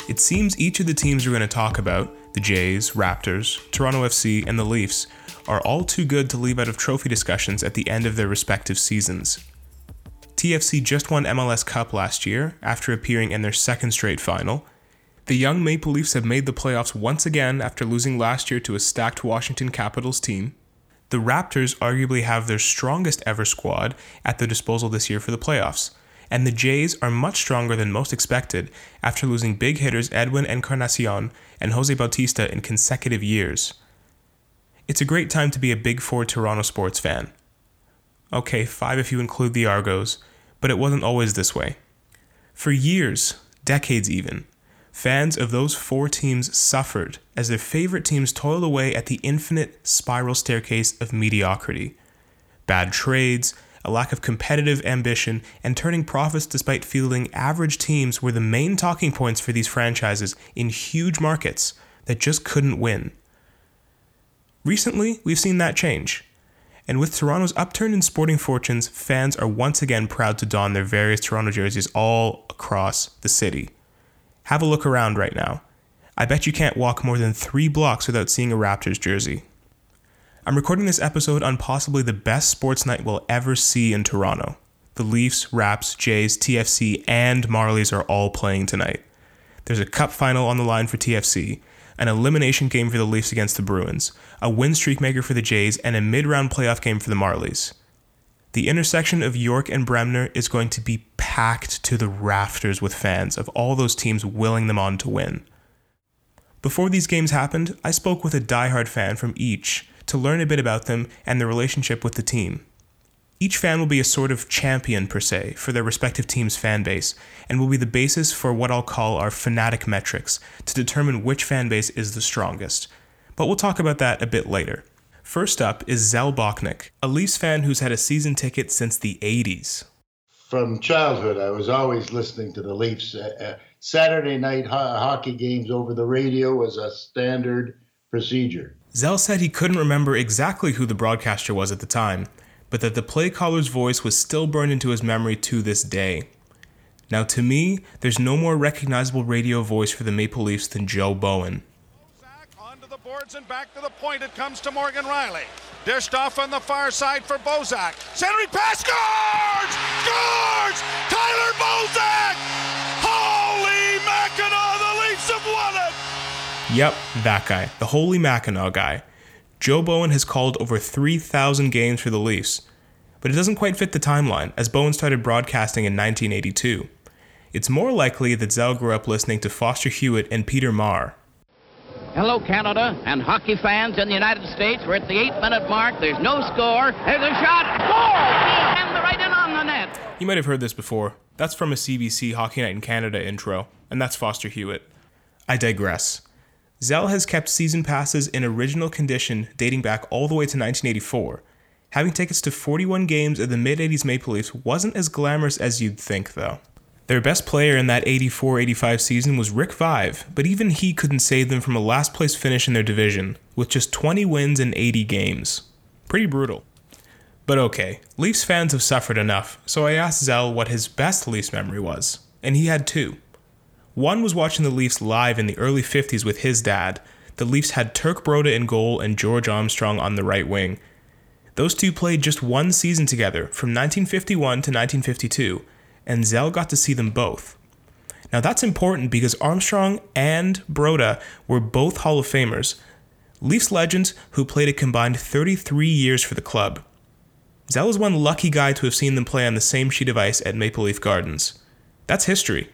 It seems each of the teams we're going to talk about, the Jays, Raptors, Toronto FC, and the Leafs, are all too good to leave out of trophy discussions at the end of their respective seasons. TFC just won MLS Cup last year after appearing in their second straight final. The young Maple Leafs have made the playoffs once again after losing last year to a stacked Washington Capitals team. The Raptors arguably have their strongest ever squad at their disposal this year for the playoffs. And the Jays are much stronger than most expected after losing big hitters Edwin Encarnacion and Jose Bautista in consecutive years. It's a great time to be a Big Four Toronto sports fan. Okay, 5 if you include the Argos, but it wasn't always this way. For years, decades even, fans of those 4 teams suffered as their favorite teams toiled away at the infinite spiral staircase of mediocrity. Bad trades, a lack of competitive ambition, and turning profits despite fielding average teams were the main talking points for these franchises in huge markets that just couldn't win. Recently, we've seen that change. And with Toronto's upturn in sporting fortunes, fans are once again proud to don their various Toronto jerseys all across the city. Have a look around right now. I bet you can't walk more than 3 blocks without seeing a Raptors jersey. I'm recording this episode on possibly the best sports night we'll ever see in Toronto. The Leafs, Raps, Jays, TFC, and Marlies are all playing tonight. There's a cup final on the line for TFC, an elimination game for the Leafs against the Bruins, a win streak maker for the Jays, and a mid-round playoff game for the Marlies. The intersection of York and Bremner is going to be packed to the rafters with fans of all those teams willing them on to win. Before these games happened, I spoke with a diehard fan from each to learn a bit about them and their relationship with the team. Each fan will be a sort of champion, per se, for their respective team's fan base, and will be the basis for what I'll call our fanatic metrics to determine which fan base is the strongest. But we'll talk about that a bit later. First up is Zell Bochnik, a Leafs fan who's had a season ticket since the 80s. From childhood, I was always listening to the Leafs. Saturday night hockey games over the radio was a standard procedure. Zell said he couldn't remember exactly who the broadcaster was at the time, but that the play caller's voice was still burned into his memory to this day. Now to me, there's no more recognizable radio voice for the Maple Leafs than Joe Bowen. Bozak onto the boards and back to the point. It comes to Morgan Riley. Dished off on the far side for Bozak. Centering pass, scores! Scores! Tyler Bozak! Holy Mackinac, the Leafs have won it! Yep, that guy, the Holy Mackinac guy. Joe Bowen has called over 3,000 games for the Leafs, but it doesn't quite fit the timeline, as Bowen started broadcasting in 1982. It's more likely that Zell grew up listening to Foster Hewitt and Peter Maher. Hello, Canada and hockey fans in the United States. We're at the 8-minute mark. There's no score. There's a shot. Goal! And right in on the net. You might have heard this before. That's from a CBC Hockey Night in Canada intro, and that's Foster Hewitt. I digress. Zell has kept season passes in original condition dating back all the way to 1984. Having tickets to 41 games of the mid-80s Maple Leafs wasn't as glamorous as you'd think, though. Their best player in that 84-85 season was Rick Vaive, but even he couldn't save them from a last-place finish in their division, with just 20 wins in 80 games. Pretty brutal. But okay, Leafs fans have suffered enough, so I asked Zell what his best Leafs memory was, and he had 2. One was watching the Leafs live in the early 50s with his dad. The Leafs had Turk Broda in goal and George Armstrong on the right wing. Those two played just one season together, from 1951 to 1952, and Zell got to see them both. Now that's important because Armstrong and Broda were both Hall of Famers, Leafs legends who played a combined 33 years for the club. Zell is one lucky guy to have seen them play on the same sheet of ice at Maple Leaf Gardens. That's history.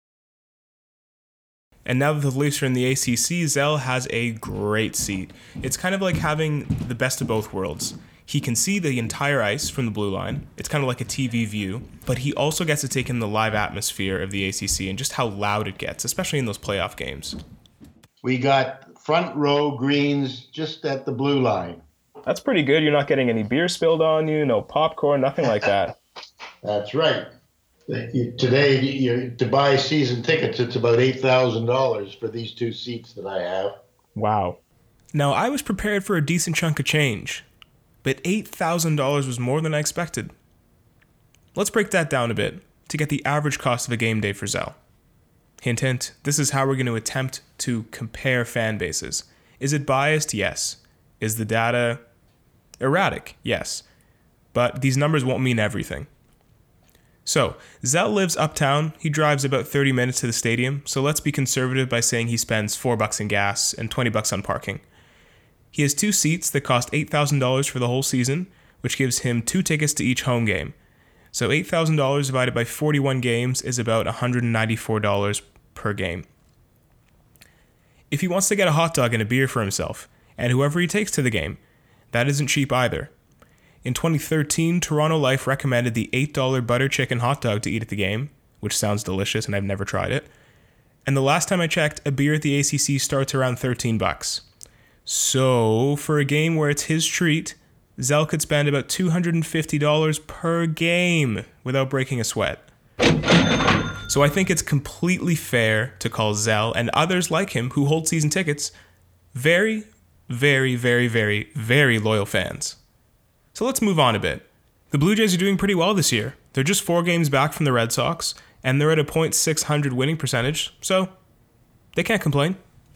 And now that the Leafs are in the ACC, Zell has a great seat. It's kind of like having the best of both worlds. He can see the entire ice from the blue line. It's kind of like a TV view, but he also gets to take in the live atmosphere of the ACC and just how loud it gets, especially in those playoff games. We got front row greens just at the blue line. That's pretty good. You're not getting any beer spilled on you, no popcorn, nothing like that. That's right. Today, to buy season tickets, it's about $8,000 for these 2 seats that I have. Wow. Now, I was prepared for a decent chunk of change, but $8,000 was more than I expected. Let's break that down a bit to get the average cost of a game day for Zell. Hint, hint, this is how we're going to attempt to compare fan bases. Is it biased? Yes. Is the data erratic? Yes. But these numbers won't mean everything. So, Zell lives uptown. He drives about 30 minutes to the stadium, so let's be conservative by saying he spends $4 in gas and $20 on parking. He has 2 seats that cost $8,000 for the whole season, which gives him 2 tickets to each home game. So $8,000 divided by 41 games is about $194 per game. If he wants to get a hot dog and a beer for himself, and whoever he takes to the game, that isn't cheap either. In 2013, Toronto Life recommended the $8 butter chicken hot dog to eat at the game, which sounds delicious and I've never tried it. And the last time I checked, a beer at the ACC starts around $13. So, for a game where it's his treat, Zell could spend about $250 per game without breaking a sweat. So I think it's completely fair to call Zell and others like him who hold season tickets very, very, very, very, very loyal fans. So let's move on a bit. The Blue Jays are doing pretty well this year. They're just 4 games back from the Red Sox, and they're at a .600 winning percentage, so they can't complain.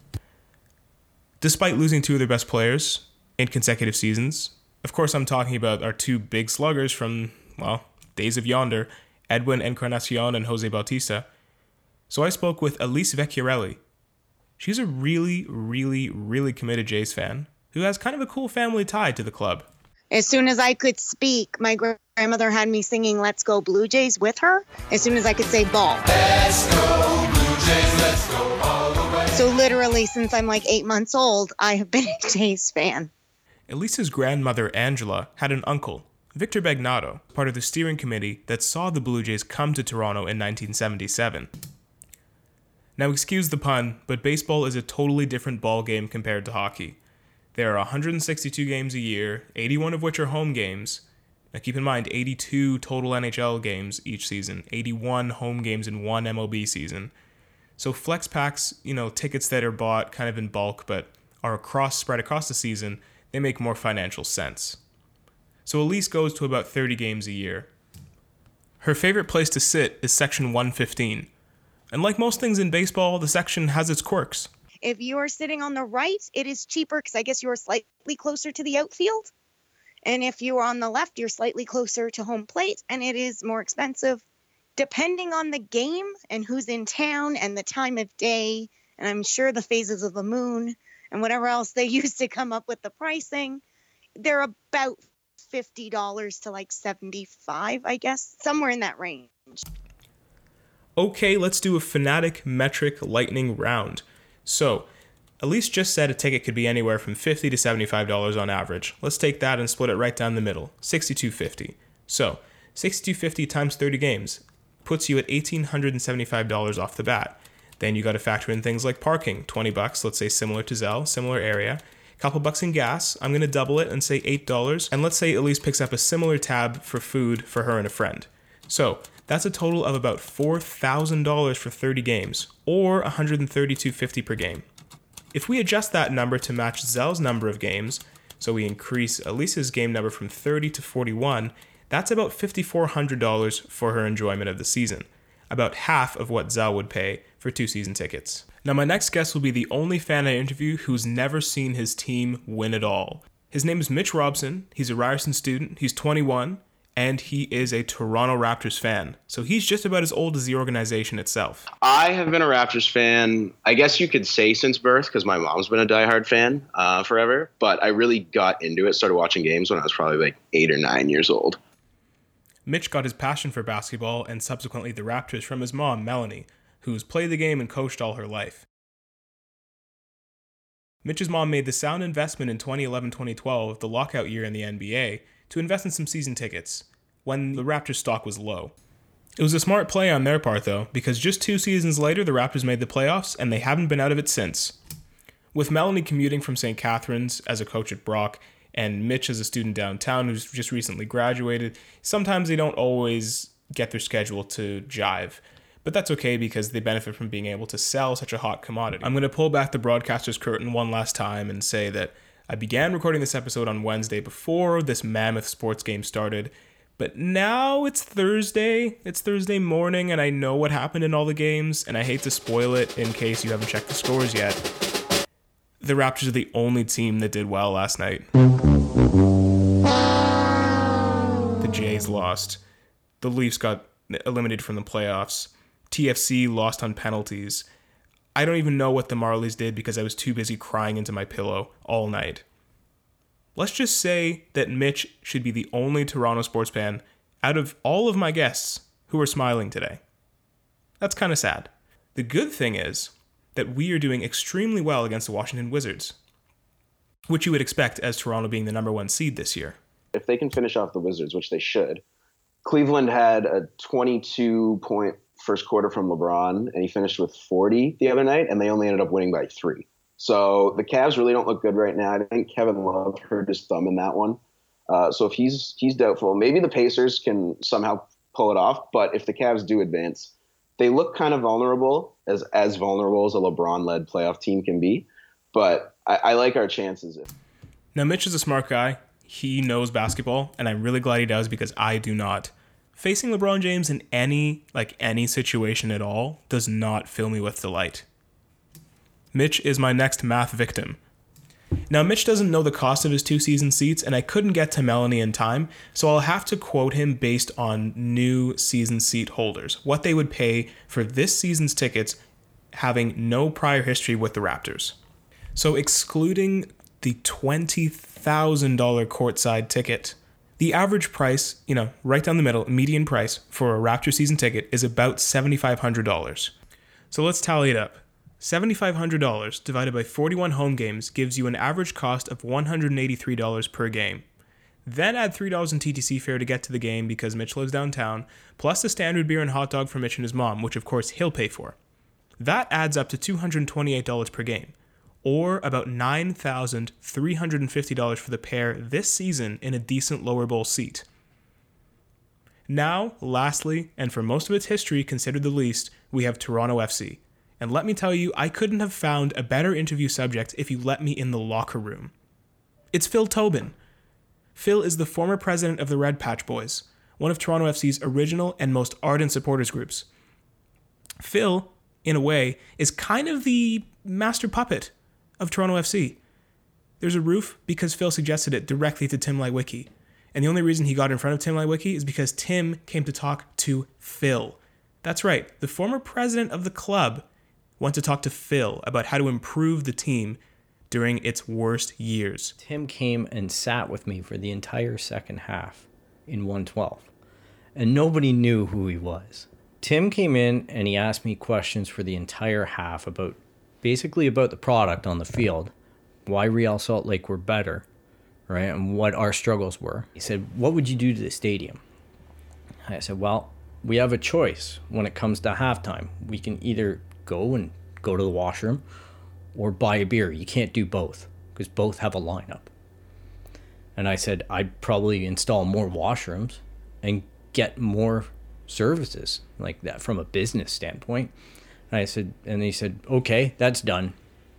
Despite losing 2 of their best players in consecutive seasons, of course I'm talking about our 2 big sluggers from, well, days of yonder, Edwin Encarnacion and Jose Bautista. So I spoke with Elise Vecchiarelli. She's a really, really, really committed Jays fan who has kind of a cool family tie to the club. As soon as I could speak, my grandmother had me singing Let's Go Blue Jays with her. As soon as I could say ball. Let's go Blue Jays, let's go all the way. So literally since I'm like 8 months old, I have been a Jays fan. Elisa's grandmother, Angela, had an uncle, Victor Bagnato, part of the steering committee that saw the Blue Jays come to Toronto in 1977. Now excuse the pun, but baseball is a totally different ball game compared to hockey. There are 162 games a year, 81 of which are home games. Now keep in mind, 82 total NHL games each season, 81 home games in one MLB season. So flex packs, tickets that are bought kind of in bulk but are spread across the season, they make more financial sense. So Elise goes to about 30 games a year. Her favorite place to sit is section 115. And like most things in baseball, the section has its quirks. If you are sitting on the right, it is cheaper because I guess you are slightly closer to the outfield. And if you are on the left, you're slightly closer to home plate, and it is more expensive depending on the game and who's in town and the time of day, and I'm sure the phases of the moon and whatever else they use to come up with the pricing. They're about $50 to like $75, I guess, somewhere in that range. Okay, let's do a Fanatic metric lightning round. So, Elise just said a ticket could be anywhere from $50 to $75 on average. Let's take that and split it right down the middle, $62.50. So, $62.50 times 30 games puts you at $1,875 off the bat. Then you got to factor in things like parking, $20, let's say similar to Zell, similar area. Couple bucks in gas, I'm going to double it and say $8. And let's say Elise picks up a similar tab for food for her and a friend. So, that's a total of about $4,000 for 30 games, or $132.50 per game. If we adjust that number to match Zell's number of games, so we increase Elise's game number from 30 to 41, that's about $5,400 for her enjoyment of the season, about half of what Zell would pay for 2 season tickets. Now my next guest will be the only fan I interview who's never seen his team win at all. His name is Mitch Robson, he's a Ryerson student, he's 21, and he is a Toronto Raptors fan. So he's just about as old as the organization itself. I have been a Raptors fan, I guess you could say since birth, because my mom's been a diehard fan forever. But I really got into it, started watching games when I was probably like 8 or 9 years old. Mitch got his passion for basketball and subsequently the Raptors from his mom, Melanie, who's played the game and coached all her life. Mitch's mom made the sound investment in 2011-2012, the lockout year in the NBA, to invest in some season tickets, when the Raptors stock was low. It was a smart play on their part though, because just 2 seasons later the Raptors made the playoffs and they haven't been out of it since. With Melanie commuting from St. Catharines as a coach at Brock, and Mitch as a student downtown who's just recently graduated, sometimes they don't always get their schedule to jive. But that's okay because they benefit from being able to sell such a hot commodity. I'm going to pull back the broadcaster's curtain one last time and say that I began recording this episode on Wednesday before this mammoth sports game started, But now it's Thursday. It's Thursday morning, and I know what happened in all the games, and I hate to spoil it in case you haven't checked the scores yet. The Raptors are the only team that did well last night. The Jays lost. The Leafs got eliminated from the playoffs. TFC lost on penalties. I don't even know what the Marlies did because I was too busy crying into my pillow all night. Let's just say that Mitch should be the only Toronto sports fan out of all of my guests who are smiling today. That's kind of sad. The good thing is that we are doing extremely well against the Washington Wizards, which you would expect as Toronto being the number 1 seed this year. If they can finish off the Wizards, which they should, Cleveland had a 22-point first quarter from LeBron, and he finished with 40 the other night, and they only ended up winning by 3. So the Cavs really don't look good right now. I think Kevin Love hurt his thumb in that one. So if he's doubtful, maybe the Pacers can somehow pull it off. But if the Cavs do advance, they look kind of vulnerable, as vulnerable as a LeBron-led playoff team can be. But I like our chances. Now, Mitch is a smart guy. He knows basketball, and I'm really glad he does because I do not. Facing LeBron James in any situation at all does not fill me with delight. Mitch is my next math victim. Now, Mitch doesn't know the cost of his 2-season seats, and I couldn't get to Melanie in time, so I'll have to quote him based on new season seat holders, what they would pay for this season's tickets having no prior history with the Raptors. So excluding the $20,000 courtside ticket, the average price, right down the middle, median price for a Raptor season ticket is about $7,500. So let's tally it up. $7,500 divided by 41 home games gives you an average cost of $183 per game. Then add $3 in TTC fare to get to the game because Mitch lives downtown, plus the standard beer and hot dog for Mitch and his mom, which of course he'll pay for. That adds up to $228 per game, or about $9,350 for the pair this season in a decent lower bowl seat. Now, lastly, and for most of its history considered the least, we have Toronto FC. And let me tell you, I couldn't have found a better interview subject if you let me in the locker room. It's Phil Tobin. Phil is the former president of the Red Patch Boys, one of Toronto FC's original and most ardent supporters groups. Phil, in a way, is kind of the master puppet of Toronto FC. There's a roof because Phil suggested it directly to Tim Leiweke. And the only reason he got in front of Tim Leiweke is because Tim came to talk to Phil. That's right, the former president of the club went to talk to Phil about how to improve the team during its worst years. Tim came and sat with me for the entire second half in 112, and nobody knew who he was. Tim came in and he asked me questions for the entire half about the product on the field, why Real Salt Lake were better, right, and what our struggles were. He said, what would you do to the stadium? I said, well, we have a choice when it comes to halftime. We can either go to the washroom or buy a beer. You can't do both because both have a lineup. And I said, I'd probably install more washrooms and get more services like that from a business standpoint. And he said, okay, that's done.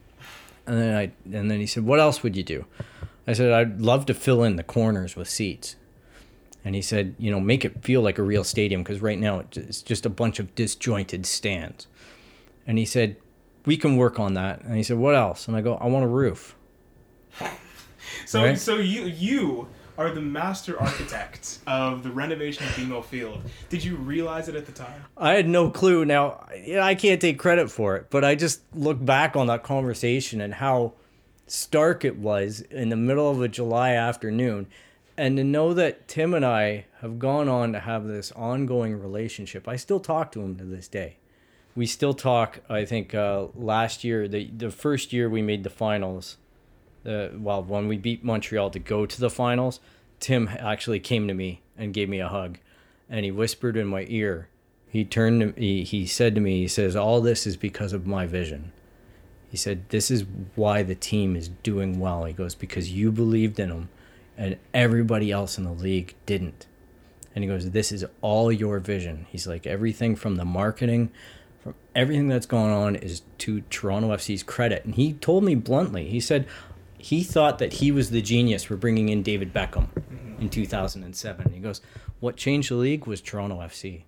And then he said, what else would you do? I said, I'd love to fill in the corners with seats. And he said, make it feel like a real stadium because right now it's just a bunch of disjointed stands. And he said, we can work on that. And he said, what else? And I go, I want a roof. So right? So you are the master architect of the renovation of BMO Field. Did you realize it at the time? I had no clue. Now, I can't take credit for it, but I just look back on that conversation and how stark it was in the middle of a July afternoon. And to know that Tim and I have gone on to have this ongoing relationship, I still talk to him to this day. We still talk. I think last year, the first year we made the finals, when we beat Montreal to go to the finals, Tim actually came to me and gave me a hug, and he whispered in my ear. He said to me, he says, all this is because of my vision. He said, this is why the team is doing well. He goes, because you believed in them, and everybody else in the league didn't. And he goes, this is all your vision. He's like, everything from the marketing, from everything that's going on is to Toronto FC's credit. And he told me bluntly, he said, he thought that he was the genius for bringing in David Beckham in 2007. He goes, what changed the league was Toronto FC.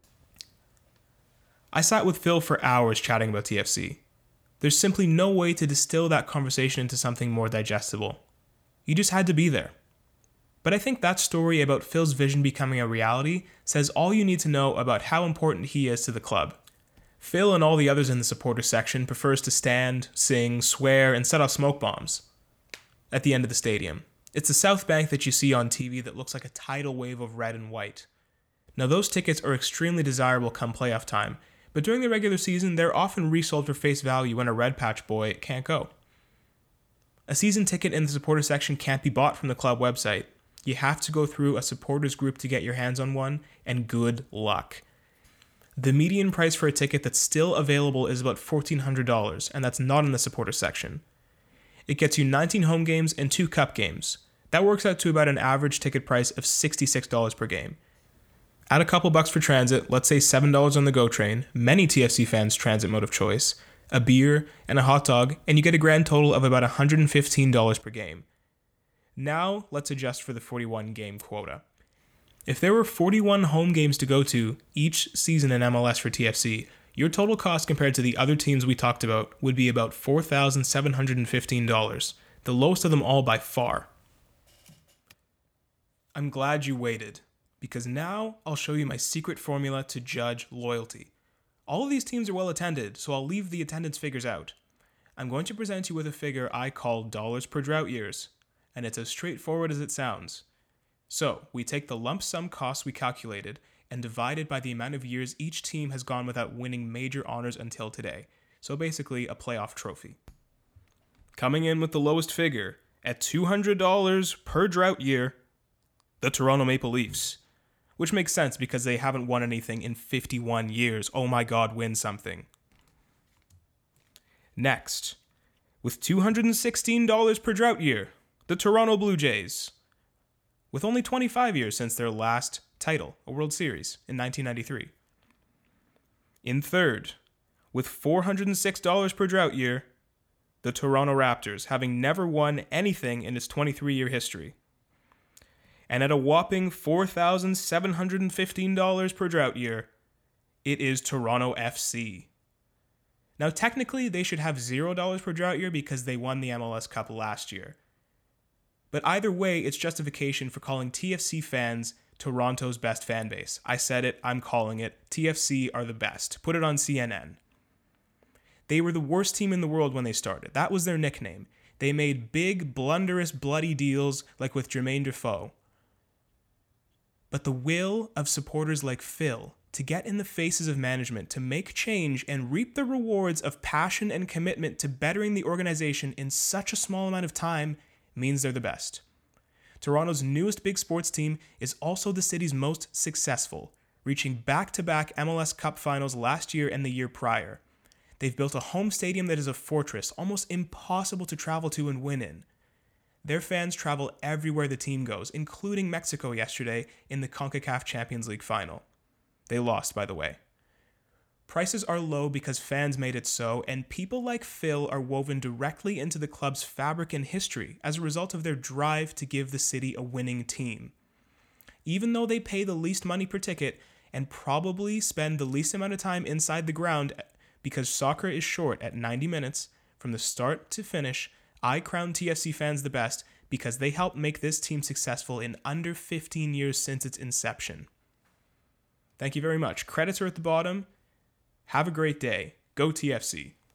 I sat with Phil for hours chatting about TFC. There's simply no way to distill that conversation into something more digestible. You just had to be there. But I think that story about Phil's vision becoming a reality says all you need to know about how important he is to the club. Phil and all the others in the supporter section prefers to stand, sing, swear, and set off smoke bombs at the end of the stadium. It's the South Bank that you see on TV that looks like a tidal wave of red and white. Now those tickets are extremely desirable come playoff time, but during the regular season they're often resold for face value when a Red Patch boy can't go. A season ticket in the supporter section can't be bought from the club website. You have to go through a supporters group to get your hands on one, and good luck. The median price for a ticket that's still available is about $1,400, and that's not in the supporter section. It gets you 19 home games and 2 cup games. That works out to about an average ticket price of $66 per game. Add a couple bucks for transit, let's say $7 on the GO train, many TFC fans' transit mode of choice, a beer, and a hot dog, and you get a grand total of about $115 per game. Now, let's adjust for the 41 game quota. If there were 41 home games to go to each season in MLS for TFC, your total cost compared to the other teams we talked about would be about $4,715, the lowest of them all by far. I'm glad you waited, because now I'll show you my secret formula to judge loyalty. All of these teams are well attended, so I'll leave the attendance figures out. I'm going to present you with a figure I call dollars per drought years, and it's as straightforward as it sounds. So, we take the lump sum costs we calculated and divide it by the amount of years each team has gone without winning major honors until today. So basically, a playoff trophy. Coming in with the lowest figure, at $200 per drought year, the Toronto Maple Leafs. Which makes sense because they haven't won anything in 51 years. Oh my god, win something. Next, with $216 per drought year, the Toronto Blue Jays. With only 25 years since their last title, a World Series, in 1993. In third, with $406 per drought year, the Toronto Raptors, having never won anything in its 23-year history. And at a whopping $4,715 per drought year, it is Toronto FC. Now, technically, they should have $0 per drought year because they won the MLS Cup last year. But either way, it's justification for calling TFC fans Toronto's best fan base. I said it, I'm calling it. TFC are the best. Put it on CNN. They were the worst team in the world when they started. That was their nickname. They made big, blunderous, bloody deals like with Jermaine Defoe. But the will of supporters like Phil to get in the faces of management, to make change and reap the rewards of passion and commitment to bettering the organization in such a small amount of time means they're the best. Toronto's newest big sports team is also the city's most successful, reaching back-to-back MLS Cup finals last year and the year prior. They've built a home stadium that is a fortress, almost impossible to travel to and win in. Their fans travel everywhere the team goes, including Mexico yesterday in the CONCACAF Champions League final. They lost, by the way. Prices are low because fans made it so, and people like Phil are woven directly into the club's fabric and history as a result of their drive to give the city a winning team. Even though they pay the least money per ticket and probably spend the least amount of time inside the ground because soccer is short at 90 minutes from the start to finish, I crown TFC fans the best because they helped make this team successful in under 15 years since its inception. Thank you very much. Credits are at the bottom. Have a great day. Go TFC.